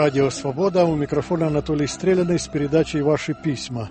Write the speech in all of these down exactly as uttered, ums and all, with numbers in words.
Радио «Свобода», у микрофона Анатолий Стреляный с передачей «Ваши письма».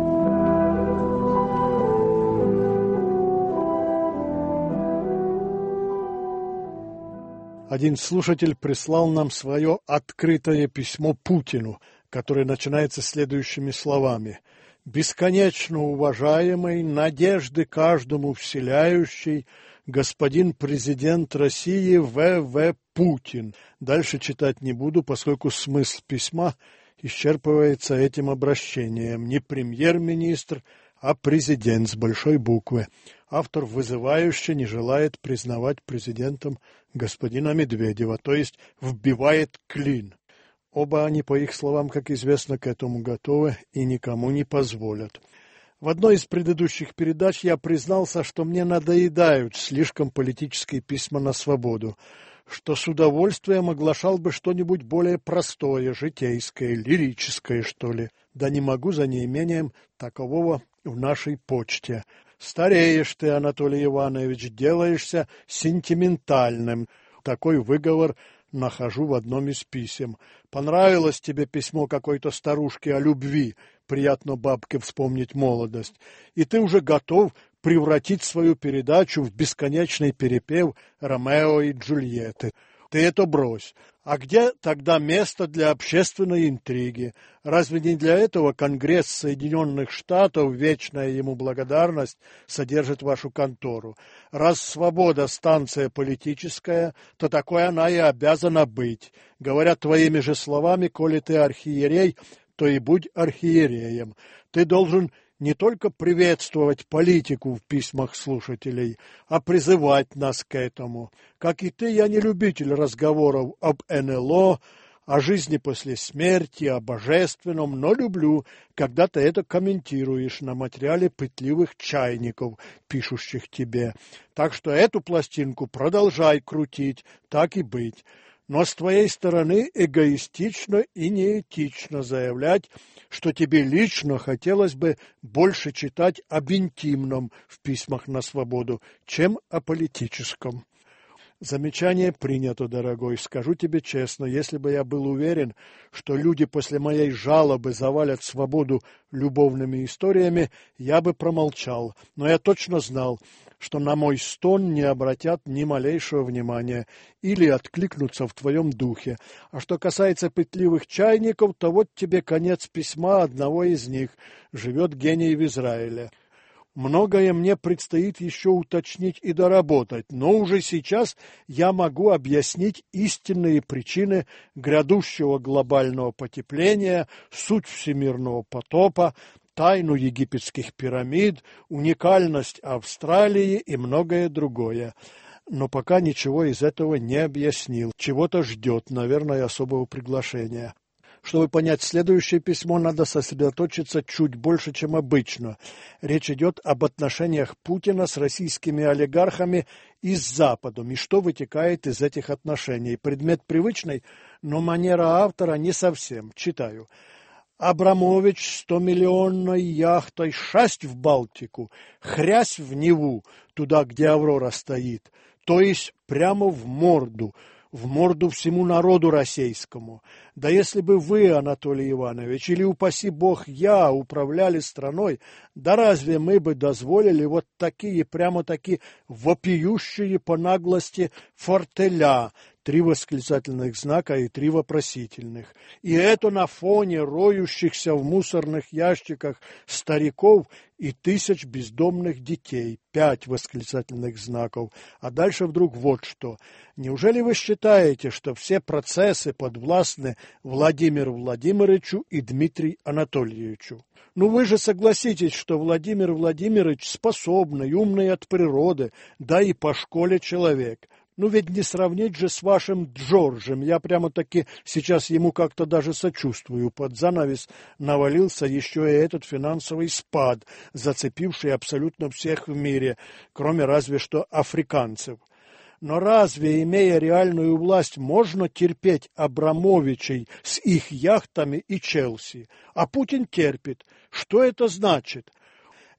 Один слушатель прислал нам свое открытое письмо Путину, которое начинается следующими словами. «Бесконечно уважаемый, надежды каждому вселяющий, господин президент России В В Путин». Дальше читать не буду, поскольку смысл письма исчерпывается этим обращением. Не премьер-министр, а президент с большой буквы. Автор вызывающе не желает признавать президентом господина Медведева, то есть вбивает клин. Оба они, по их словам, как известно, к этому готовы и никому не позволят. В одной из предыдущих передач я признался, что мне надоедают слишком политические письма на свободу, что с удовольствием оглашал бы что-нибудь более простое, житейское, лирическое, что ли. Да не могу за неимением такового в нашей почте. Стареешь ты, Анатолий Иванович, делаешься сентиментальным. Такой выговор нахожу в одном из писем. Понравилось тебе письмо какой-то старушки о любви, приятно бабке вспомнить молодость, и ты уже готов превратить свою передачу в бесконечный перепев Ромео и Джульетты. Ты это брось. А где тогда место для общественной интриги? Разве не для этого Конгресс Соединенных Штатов, вечная ему благодарность, содержит вашу контору? Раз свобода станция политическая, то такой она и обязана быть. Говоря твоими же словами, коли ты архиерей, то и будь архиереем. Ты должен не только приветствовать политику в письмах слушателей, а призывать нас к этому. Как и ты, я не любитель разговоров об эн эл о, о жизни после смерти, о божественном, но люблю, когда ты это комментируешь на материале пытливых чайников, пишущих тебе. Так что эту пластинку продолжай крутить, так и быть. Но с твоей стороны эгоистично и неэтично заявлять, что тебе лично хотелось бы больше читать об интимном в письмах на свободу, чем о политическом. Замечание принято, дорогой. Скажу тебе честно, если бы я был уверен, что люди после моей жалобы завалят свободу любовными историями, я бы промолчал. Но я точно знал, что на мой стон не обратят ни малейшего внимания или откликнутся в твоем духе. А что касается пытливых чайников, то вот тебе конец письма одного из них. Живет гений в Израиле. Многое мне предстоит еще уточнить и доработать, но уже сейчас я могу объяснить истинные причины грядущего глобального потепления, суть всемирного потопа, тайну египетских пирамид, уникальность Австралии и многое другое. Но пока ничего из этого не объяснил. Чего-то ждет, наверное, особого приглашения. Чтобы понять следующее письмо, надо сосредоточиться чуть больше, чем обычно. Речь идет об отношениях Путина с российскими олигархами и с Западом, и что вытекает из этих отношений. Предмет привычный, но манера автора не совсем. Читаю. Абрамович стомиллионной яхтой шасть в Балтику, хрясь в Неву, туда, где Аврора стоит, то есть прямо в морду, в морду всему народу российскому. Да если бы вы, Анатолий Иванович, или, упаси бог, я управляли страной, да разве мы бы дозволили вот такие, прямо-таки вопиющие по наглости фортеля, три восклицательных знака и три вопросительных. И это на фоне роющихся в мусорных ящиках стариков и тысяч бездомных детей. Пять восклицательных знаков. А дальше вдруг вот что. Неужели вы считаете, что все процессы подвластны Владимиру Владимировичу и Дмитрию Анатольевичу? Ну вы же согласитесь, что Владимир Владимирович способный, умный от природы, да и по школе человек. Ну ведь не сравнить же с вашим Джорджем. Я прямо-таки сейчас ему как-то даже сочувствую. Под занавес навалился еще и этот финансовый спад, зацепивший абсолютно всех в мире, кроме разве что африканцев. Но разве, имея реальную власть, можно терпеть Абрамовичей с их яхтами и Челси? А Путин терпит. Что это значит?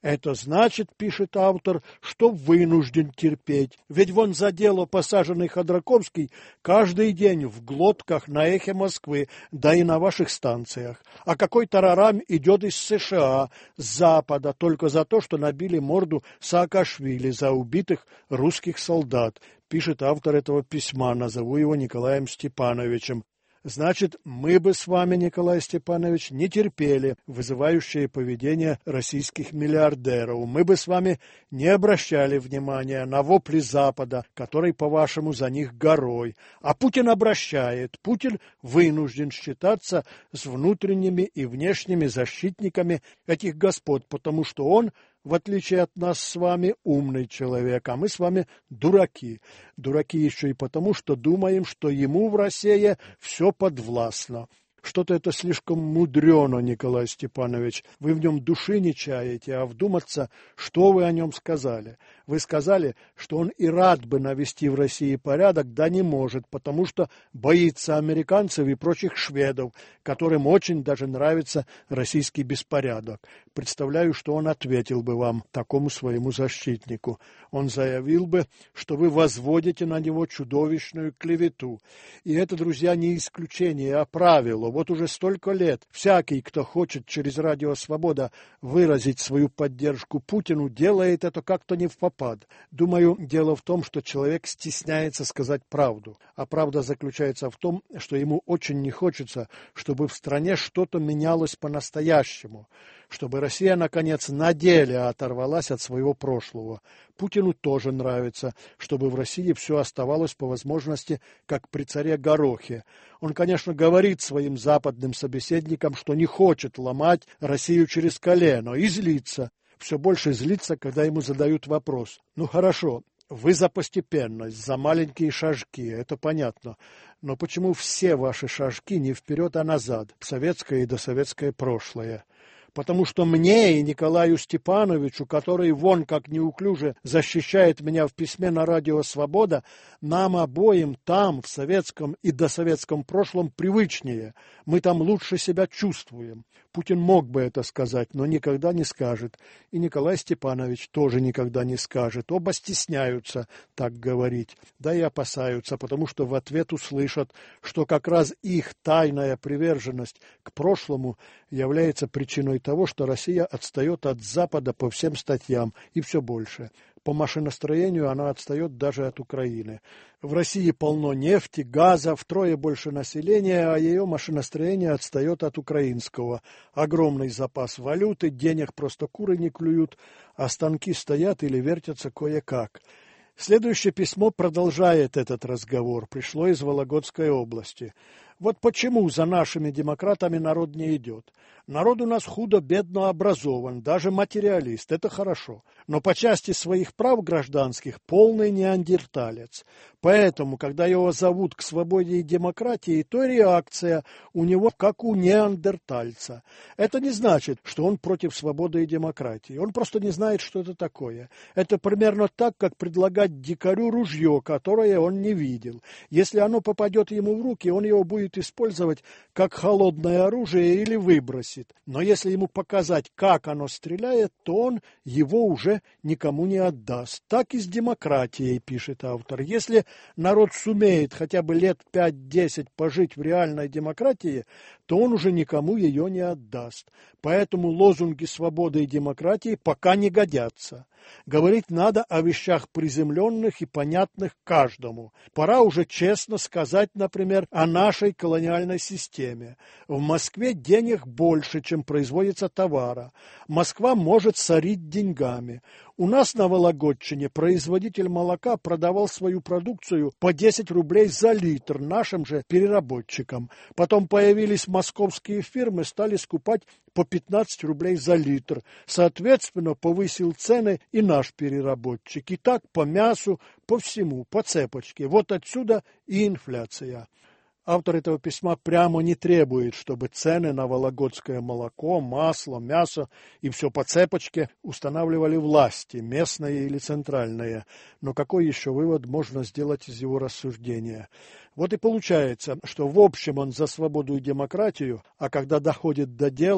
Это значит, пишет автор, что вынужден терпеть. Ведь вон за дело посаженный Ходорковский каждый день в глотках на эхе Москвы, да и на ваших станциях. А какой тарарам идет из США, с Запада, только за то, что набили морду Саакашвили за убитых русских солдат, пишет автор этого письма, назову его Николаем Степановичем. Значит, мы бы с вами, Николай Степанович, не терпели вызывающее поведение российских миллиардеров. Мы бы с вами не обращали внимания на вопли Запада, который, по-вашему, за них горой. А Путин обращает. Путин вынужден считаться с внутренними и внешними защитниками этих господ, потому что он, в отличие от нас с вами, умный человек, а мы с вами дураки. Дураки еще и потому, что думаем, что ему в России все подвластно. Что-то это слишком мудрено, Николай Степанович. Вы в нем души не чаете, а вдуматься, что вы о нем сказали. Вы сказали, что он и рад бы навести в России порядок, да не может, потому что боится американцев и прочих шведов, которым очень даже нравится российский беспорядок. Представляю, что он ответил бы вам, такому своему защитнику. Он заявил бы, что вы возводите на него чудовищную клевету. И это, друзья, не исключение, а правило. Вот уже столько лет всякий, кто хочет через Радио Свобода выразить свою поддержку Путину, делает это как-то не впопад. Думаю, дело в том, что человек стесняется сказать правду. А правда заключается в том, что ему очень не хочется, чтобы в стране что-то менялось по-настоящему, чтобы Россия, наконец, на деле оторвалась от своего прошлого. Путину тоже нравится, чтобы в России все оставалось по возможности, как при царе Горохе. Он, конечно, говорит своим западным собеседникам, что не хочет ломать Россию через колено, и злится. Все больше злится, когда ему задают вопрос. Ну хорошо, вы за постепенность, за маленькие шажки, это понятно. Но почему все ваши шажки не вперед, а назад, в советское и досоветское прошлое? Потому что мне и Николаю Степановичу, который вон как неуклюже защищает меня в письме на Радио Свобода, нам обоим там, в советском и досоветском прошлом, привычнее. Мы там лучше себя чувствуем. Путин мог бы это сказать, но никогда не скажет. И Николай Степанович тоже никогда не скажет. Оба стесняются так говорить, да и опасаются, потому что в ответ услышат, что как раз их тайная приверженность к прошлому является причиной того, что Россия отстает от Запада по всем статьям и все больше. По машиностроению она отстает даже от Украины. В России полно нефти, газа, втрое больше населения, а ее машиностроение отстает от украинского. Огромный запас валюты, денег просто куры не клюют, а станки стоят или вертятся кое-как. Следующее письмо продолжает этот разговор. Пришло из Вологодской области. Вот почему за нашими демократами народ не идет. Народ у нас худо-бедно образован, даже материалист, это хорошо. Но по части своих прав гражданских полный неандерталец. Поэтому, когда его зовут к свободе и демократии, то реакция у него как у неандертальца. Это не значит, что он против свободы и демократии. Он просто не знает, что это такое. Это примерно так, как предлагать дикарю ружье, которое он не видел. Если оно попадет ему в руки, он его будет использовать как холодное оружие или выбросить. Но если ему показать, как оно стреляет, то он его уже никому не отдаст. Так и с демократией, пишет автор. Если народ сумеет хотя бы лет пять-десять пожить в реальной демократии, то он уже никому ее не отдаст. Поэтому лозунги свободы и демократии пока не годятся. Говорить надо о вещах приземленных и понятных каждому. Пора уже честно сказать, например, о нашей колониальной системе. В Москве денег больше, чем производится товара. Москва может сорить деньгами. У нас на Вологодчине производитель молока продавал свою продукцию по десять рублей за литр нашим же переработчикам. Потом появились московские фирмы, стали скупать по пятнадцать рублей за литр. Соответственно, повысил цены и наш переработчик. И так по мясу, по всему, по цепочке. Вот отсюда и инфляция. Автор этого письма прямо не требует, чтобы цены на вологодское молоко, масло, мясо и все по цепочке устанавливали власти, местные или центральные. Но какой еще вывод можно сделать из его рассуждения? Вот и получается, что в общем он за свободу и демократию, а когда доходит до дела,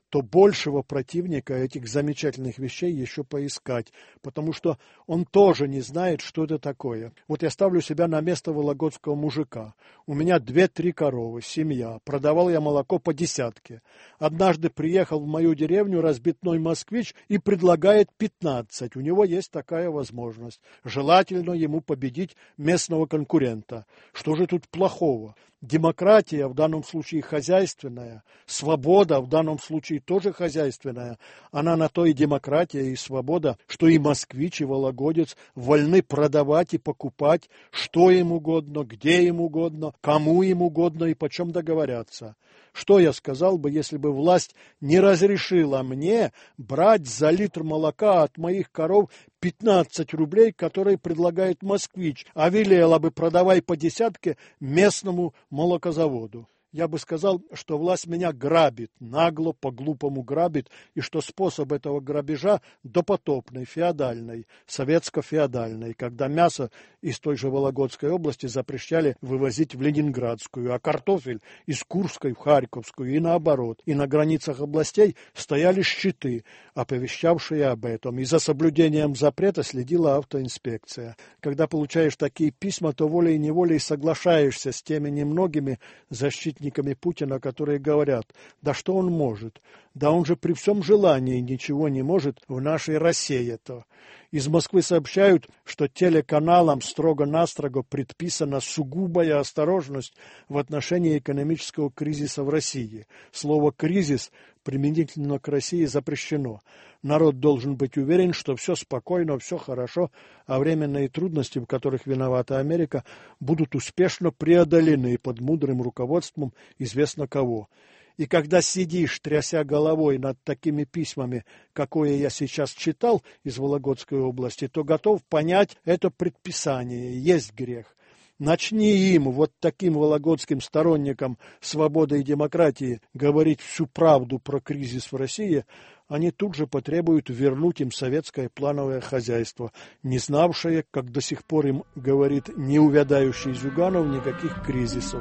то большего противника этих замечательных вещей еще поискать, потому что он тоже не знает, что это такое. Вот я ставлю себя на место вологодского мужика. У меня две-три коровы, семья. Продавал я молоко по десятке. Однажды приехал в мою деревню разбитной москвич и предлагает пятнадцать. У него есть такая возможность. Желательно ему победить местного конкурента. Что же тут плохого? Демократия, в данном случае хозяйственная, свобода, в данном случае тоже хозяйственная. Она на то и демократия, и свобода, что и москвич, и вологодец вольны продавать и покупать, что им угодно, где им угодно, кому им угодно и почем договорятся. Что я сказал бы, если бы власть не разрешила мне брать за литр молока от моих коров пятнадцать рублей, которые предлагает москвич, а велела бы продавай по десятке местному молокозаводу? Я бы сказал, что власть меня грабит, нагло, по-глупому грабит, и что способ этого грабежа допотопный, феодальный, советско-феодальный, когда мясо из той же Вологодской области запрещали вывозить в Ленинградскую, а картофель из Курской в Харьковскую и наоборот. И на границах областей стояли щиты, оповещавшие об этом, и за соблюдением запрета следила автоинспекция. Когда получаешь такие письма, то волей-неволей соглашаешься с теми немногими защитниками Путина, которые говорят, да что он может, да он же при всем желании ничего не может в нашей России-то. Из Москвы сообщают, что телеканалам строго-настрого предписана сугубая осторожность в отношении экономического кризиса в России. Слово «кризис» применительно к России запрещено. Народ должен быть уверен, что все спокойно, все хорошо, а временные трудности, в которых виновата Америка, будут успешно преодолены под мудрым руководством известно кого. И когда сидишь, тряся головой над такими письмами, какое я сейчас читал из Вологодской области, то готов понять это предписание, есть грех. Начни им, вот таким вологодским сторонникам свободы и демократии, говорить всю правду про кризис в России, они тут же потребуют вернуть им советское плановое хозяйство, не знавшее, как до сих пор им говорит неувядающий Зюганов, никаких кризисов.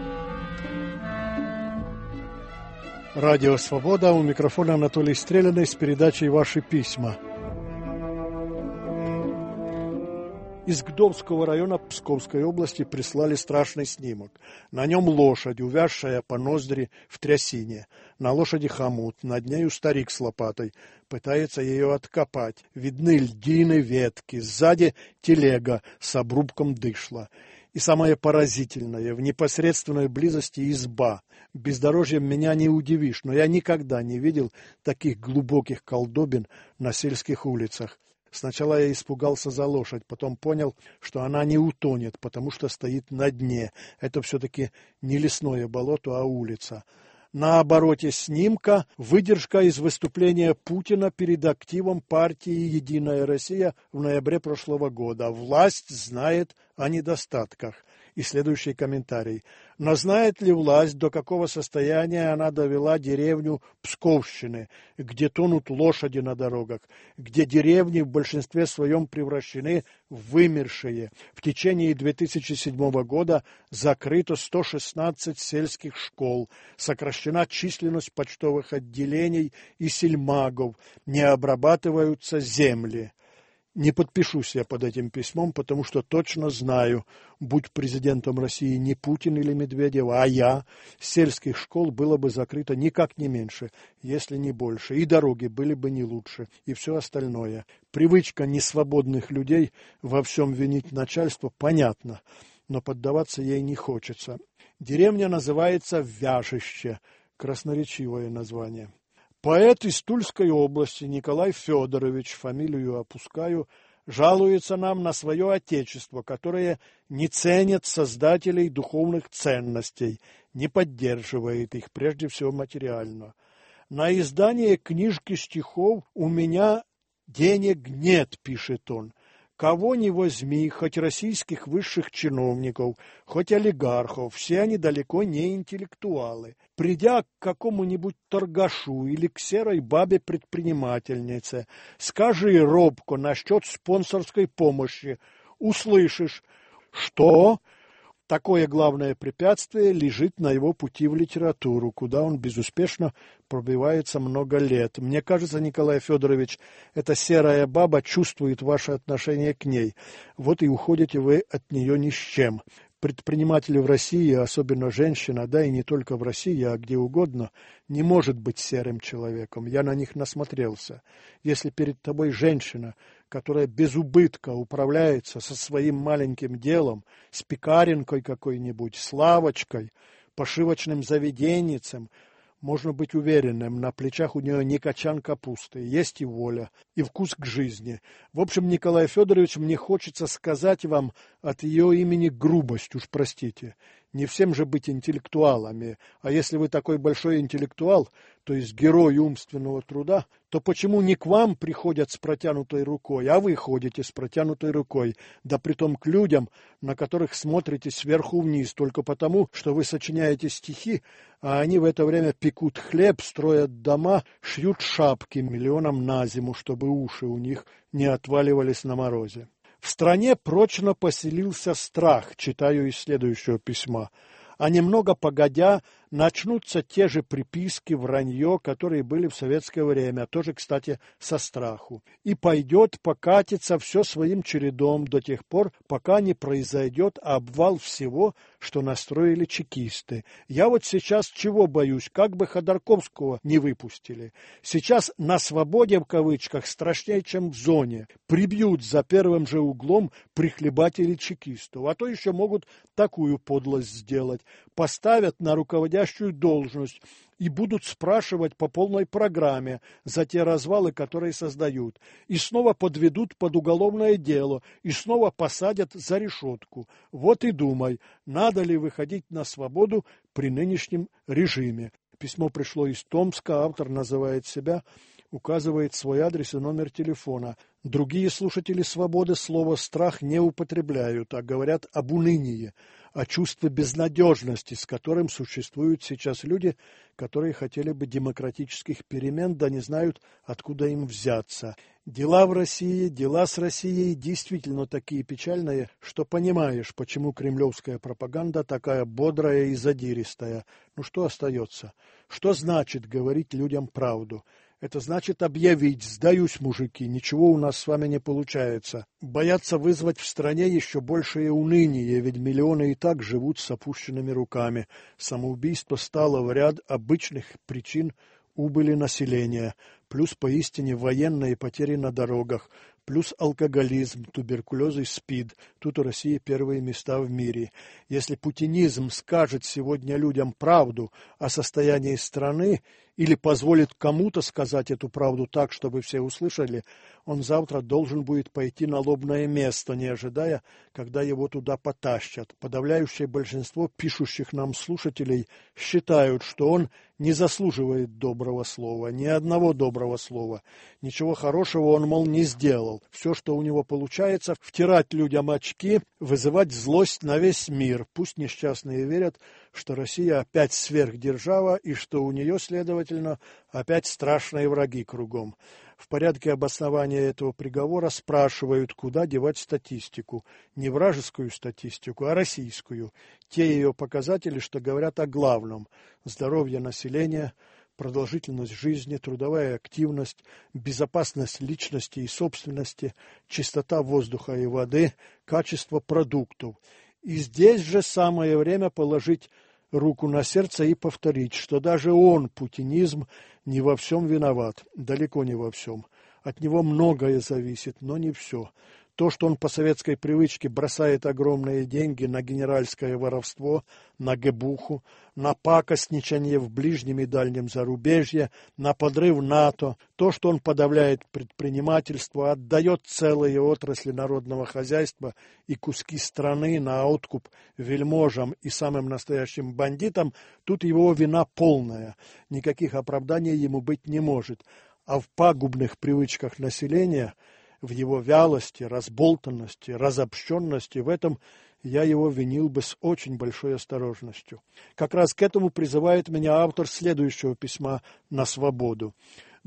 Радио «Свобода», у микрофона Анатолий Стреляный с передачей «Ваши письма». Из Гдовского района Псковской области прислали страшный снимок. На нем лошадь, увязшая по ноздри в трясине. На лошади хомут, над нею старик с лопатой. Пытается ее откопать. Видны льдины, ветки. Сзади телега с обрубком дышла. И самое поразительное, в непосредственной близости изба. Бездорожьем меня не удивишь, но я никогда не видел таких глубоких колдобин на сельских улицах. Сначала я испугался за лошадь, потом понял, что она не утонет, потому что стоит на дне. Это все-таки не лесное болото, а улица. На обороте снимка выдержка из выступления Путина перед активом партии «Единая Россия» в ноябре прошлого года. Власть знает о недостатках. И следующий комментарий. Но знает ли власть, до какого состояния она довела деревню Псковщины, где тонут лошади на дорогах, где деревни в большинстве своем превращены в вымершие? В течение две тысячи седьмого года закрыто сто шестнадцать сельских школ, сокращена численность почтовых отделений и сельмагов, не обрабатываются земли. Не подпишусь я под этим письмом, потому что точно знаю, будь президентом России не Путин или Медведев, а я, сельских школ было бы закрыто никак не меньше, если не больше, и дороги были бы не лучше, и все остальное. Привычка несвободных людей во всем винить начальство понятна, но поддаваться ей не хочется. Деревня называется Вяжище, красноречивое название. Поэт из Тульской области Николай Федорович, фамилию опускаю, жалуется нам на свое отечество, которое не ценит создателей духовных ценностей, не поддерживает их, прежде всего материально. На издание книжки стихов у меня денег нет, пишет он. Кого ни возьми, хоть российских высших чиновников, хоть олигархов, все они далеко не интеллектуалы. Придя к какому-нибудь торгашу или к серой бабе-предпринимательнице, скажи робко насчет спонсорской помощи, услышишь, что Такое главное препятствие лежит на его пути в литературу, куда он безуспешно пробивается много лет. Мне кажется, Николай Федорович, эта серая баба чувствует ваше отношение к ней. Вот и уходите вы от нее ни с чем. Предприниматели в России, особенно женщина, да и не только в России, а где угодно, не может быть серым человеком. Я на них насмотрелся. Если перед тобой женщина, которая без убытка управляется со своим маленьким делом, с пекаренкой какой-нибудь, с лавочкой, пошивочным заведенницем, можно быть уверенным, на плечах у нее не качан капусты, есть и воля, и вкус к жизни. В общем, Николай Федорович, мне хочется сказать вам от ее имени грубость, уж простите. Не всем же быть интеллектуалами, а если вы такой большой интеллектуал, то есть герой умственного труда, то почему не к вам приходят с протянутой рукой, а вы ходите с протянутой рукой, да притом к людям, на которых смотрите сверху вниз, только потому, что вы сочиняете стихи, а они в это время пекут хлеб, строят дома, шьют шапки миллионам на зиму, чтобы уши у них не отваливались на морозе. В стране прочно поселился страх, читаю из следующего письма. А немного погодя, начнутся те же приписки, вранье, которые были в советское время, тоже, кстати, со страху. И пойдет, покатится все своим чередом до тех пор, пока не произойдет обвал всего, что настроили чекисты. Я вот сейчас чего боюсь, как бы Ходорковского не выпустили. Сейчас на свободе, в кавычках, страшнее, чем в зоне. Прибьют за первым же углом прихлебатели чекистов, а то еще могут такую подлость сделать. Поставят на руководящую должность и будут спрашивать по полной программе за те развалы, которые создают, и снова подведут под уголовное дело, и снова посадят за решетку. Вот и думай, надо ли выходить на свободу при нынешнем режиме. Письмо пришло из Томска, автор называет себя, указывает свой адрес и номер телефона. Другие слушатели «Свободы» слово «страх» не употребляют, а говорят об унынии, о чувстве безнадежности, с которым существуют сейчас люди, которые хотели бы демократических перемен, да не знают, откуда им взяться. Дела в России, дела с Россией действительно такие печальные, что понимаешь, почему кремлевская пропаганда такая бодрая и задиристая. Ну что остается? Что значит говорить людям правду? Это значит объявить: сдаюсь, мужики, ничего у нас с вами не получается. Боятся вызвать в стране еще большее уныние, ведь миллионы и так живут с опущенными руками. Самоубийство стало в ряд обычных причин убыли населения, плюс поистине военные потери на дорогах, плюс алкоголизм, туберкулез и СПИД. Тут у России первые места в мире. Если путинизм скажет сегодня людям правду о состоянии страны или позволит кому-то сказать эту правду так, чтобы все услышали, он завтра должен будет пойти на лобное место, не ожидая, когда его туда потащат. Подавляющее большинство пишущих нам слушателей считают, что он не заслуживает доброго слова, ни одного доброго слова. Ничего хорошего он, мол, не сделал. Все, что у него получается, втирать людям очки, вызывать злость на весь мир. Пусть несчастные верят, что Россия опять сверхдержава и что у нее, следовательно, опять страшные враги кругом. В порядке обоснования этого приговора спрашивают, куда девать статистику. Не вражескую статистику, а российскую. Те ее показатели, что говорят о главном. Здоровье населения, продолжительность жизни, трудовая активность, безопасность личности и собственности, чистота воздуха и воды, качество продуктов. И здесь же самое время положить руку на сердце и повторить, что даже он, путинизм, не во всем виноват, далеко не во всем. От него многое зависит, но не все. То, что он по советской привычке бросает огромные деньги на генеральское воровство, на гэбуху, на пакостничание в ближнем и дальнем зарубежье, на подрыв НАТО, то, что он подавляет предпринимательство, отдает целые отрасли народного хозяйства и куски страны на откуп вельможам и самым настоящим бандитам, тут его вина полная, никаких оправданий ему быть не может. А в пагубных привычках населения, в его вялости, разболтанности, разобщенности, в этом я его винил бы с очень большой осторожностью. Как раз к этому призывает меня автор следующего письма на «Свободу».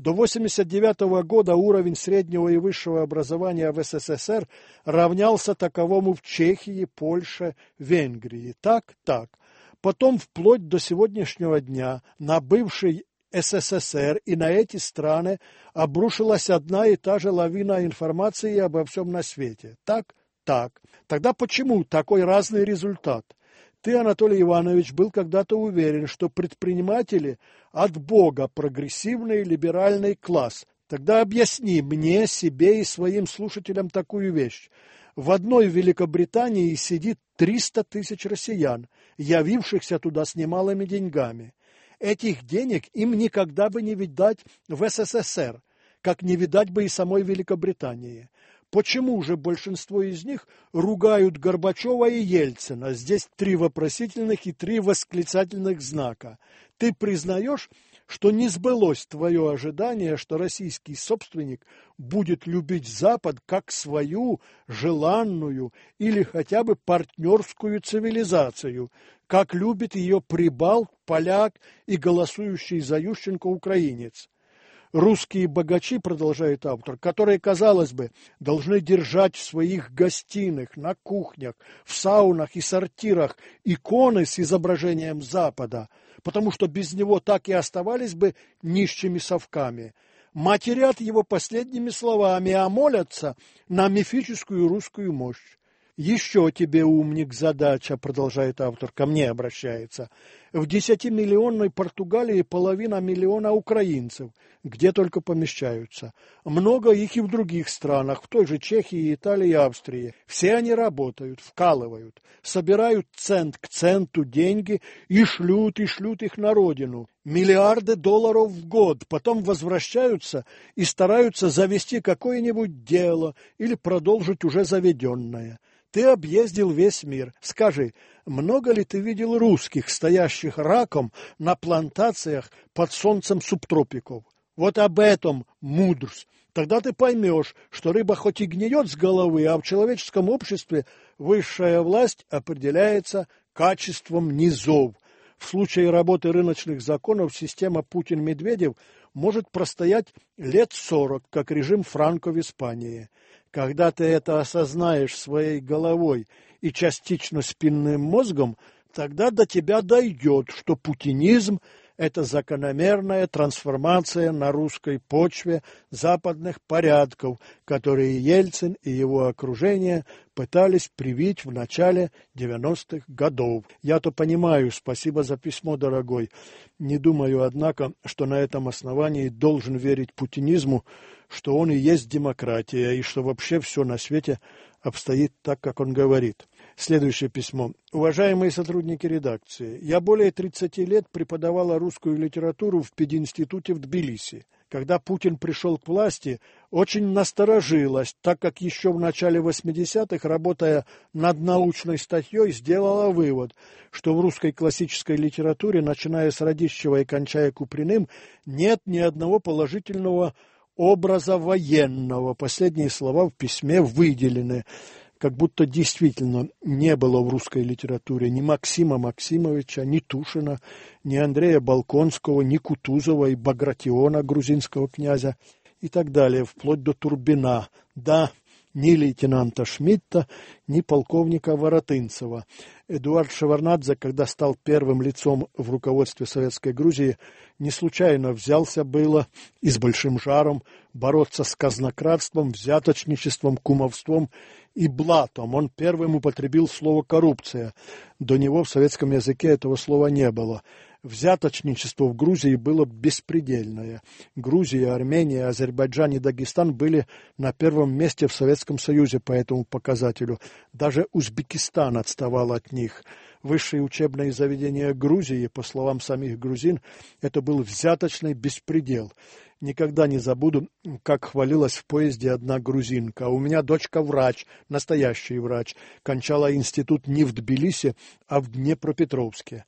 До восемьдесят девятого года уровень среднего и высшего образования в СССР равнялся таковому в Чехии, Польше, Венгрии. Так, так. Потом, вплоть до сегодняшнего дня, на бывший СССР и на эти страны обрушилась одна и та же лавина информации обо всем на свете. Так, так. Тогда почему такой разный результат? Ты, Анатолий Иванович, был когда-то уверен, что предприниматели от Бога прогрессивный либеральный класс. Тогда объясни мне, себе и своим слушателям такую вещь. В одной Великобритании сидит триста тысяч россиян, явившихся туда с немалыми деньгами. Этих денег им никогда бы не видать в СССР, как не видать бы и самой Великобритании. Почему же большинство из них ругают Горбачева и Ельцина? Здесь три вопросительных и три восклицательных знака. Ты признаешь, что не сбылось твое ожидание, что российский собственник будет любить Запад как свою желанную или хотя бы партнерскую цивилизацию, как любит ее прибалт, поляк и голосующий за Ющенко украинец? Русские богачи, продолжает автор, которые, казалось бы, должны держать в своих гостиных, на кухнях, в саунах и сортирах иконы с изображением Запада, потому что без него так и оставались бы нищими совками, матерят его последними словами, а молятся на мифическую русскую мощь. Еще тебе, умник, задача, продолжает автор, ко мне обращается. В десятимиллионной Португалии половина миллиона украинцев, где только помещаются. Много их и в других странах, в той же Чехии, Италии и Австрии. Все они работают, вкалывают, собирают цент к центу деньги и шлют, и шлют их на родину. Миллиарды долларов в год, потом возвращаются и стараются завести какое-нибудь дело или продолжить уже заведенное. Ты объездил весь мир. Скажи, много ли ты видел русских, стоящих раком на плантациях под солнцем субтропиков? Вот об этом мудрость. Тогда ты поймешь, что рыба хоть и гниет с головы, а в человеческом обществе высшая власть определяется качеством низов. В случае работы рыночных законов система Путин-Медведев может простоять лет сорок, как режим Франко в Испании. Когда ты это осознаешь своей головой и частично спинным мозгом, тогда до тебя дойдет, что путинизм – это закономерная трансформация на русской почве западных порядков, которые Ельцин и его окружение пытались привить в начале девяностых годов. Я-то понимаю, спасибо за письмо, дорогой. Не думаю, однако, что на этом основании должен верить путинизму, что он и есть демократия, и что вообще все на свете обстоит так, как он говорит. Следующее письмо. Уважаемые сотрудники редакции, я более тридцати лет преподавала русскую литературу в пединституте в Тбилиси. Когда Путин пришел к власти, очень насторожилась, так как еще в начале восьмидесятых, работая над научной статьей, сделала вывод, что в русской классической литературе, начиная с Радищева и кончая Куприным, нет ни одного положительного образа военного. Последние слова в письме выделены, как будто действительно не было в русской литературе ни Максима Максимовича, ни Тушина, ни Андрея Болконского, ни Кутузова и Багратиона, грузинского князя, и так далее, вплоть до Турбина. Да, ни лейтенанта Шмидта, ни полковника Воротынцева. Эдуард Шеварднадзе, когда стал первым лицом в руководстве Советской Грузии, не случайно взялся было и с большим жаром бороться с казнократством, взяточничеством, кумовством и блатом. Он первым употребил слово «коррупция». До него в советском языке этого слова не было. Взяточничество в Грузии было беспредельное. Грузия, Армения, Азербайджан и Дагестан были на первом месте в Советском Союзе по этому показателю. Даже Узбекистан отставал от них. Высшие учебные заведения Грузии, по словам самих грузин, это был взяточный беспредел. Никогда не забуду, как хвалилась в поезде одна грузинка. У меня дочка врач, настоящий врач, кончала институт не в Тбилиси, а в Днепропетровске.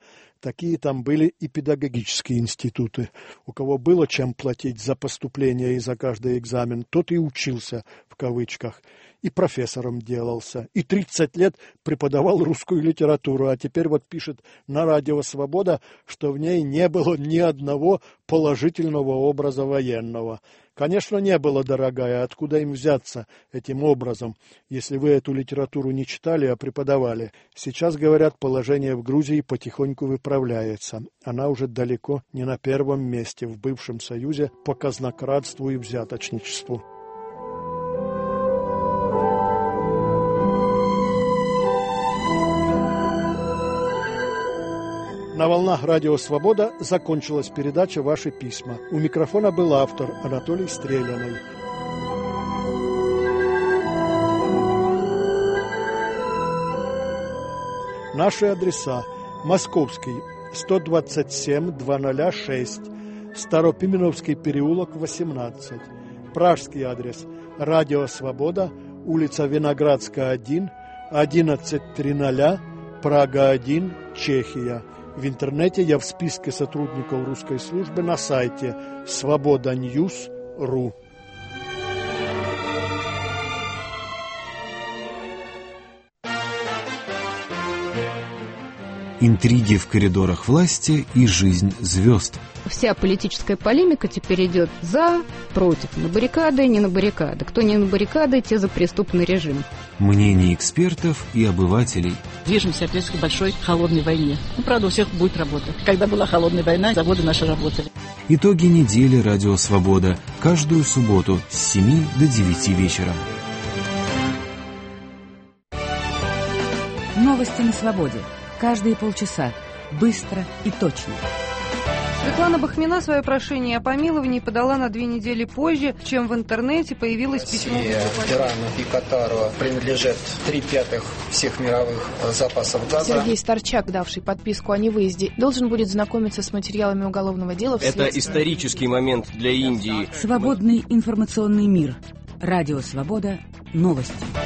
Такие там были и педагогические институты. У кого было чем платить за поступление и за каждый экзамен, тот и учился, в кавычках, и профессором делался, и тридцать лет преподавал русскую литературу, а теперь вот пишет на радио «Свобода», что в ней не было ни одного положительного образа военного. Конечно, не было, дорогая, откуда им взяться этим образом, если вы эту литературу не читали, а преподавали. Сейчас, говорят, положение в Грузии потихоньку выправляется. Она уже далеко не на первом месте в бывшем Союзе по казнократству и взяточничеству. На волнах радио «Свобода» закончилась передача «Ваши письма». У микрофона был автор Анатолий Стреляный. Наши адреса: Московский, сто двадцать семь двести шесть, Старопименовский переулок, восемнадцать. Пражский адрес: радио «Свобода», улица Виноградская, один, одиннадцать триста, Прага, один, Чехия. В интернете я в списке сотрудников русской службы на сайте свобода ньюс точка ру. Интриги в коридорах власти и жизнь звезд. Вся политическая полемика теперь идет за, против, на баррикады, не на баррикады. Кто не на баррикады, те за преступный режим. Мнения экспертов и обывателей. Движемся опять к большой холодной войне. Ну, правда, у всех будет работа. Когда была холодная война, заводы наши работали. Итоги недели «Радио Свобода» каждую субботу с семи до девяти вечера. Новости на свободе. Каждые полчаса. Быстро и точно. Светлана Бахмина свое прошение о помиловании подала на две недели позже, чем в интернете появилось письмо. Ирану и Катару принадлежит три пятых всех мировых запасов газа. Сергей Старчак, давший подписку о невыезде, должен будет знакомиться с материалами уголовного дела. Это исторический момент для Индии. Свободный информационный мир. Радио «Свобода». Новости.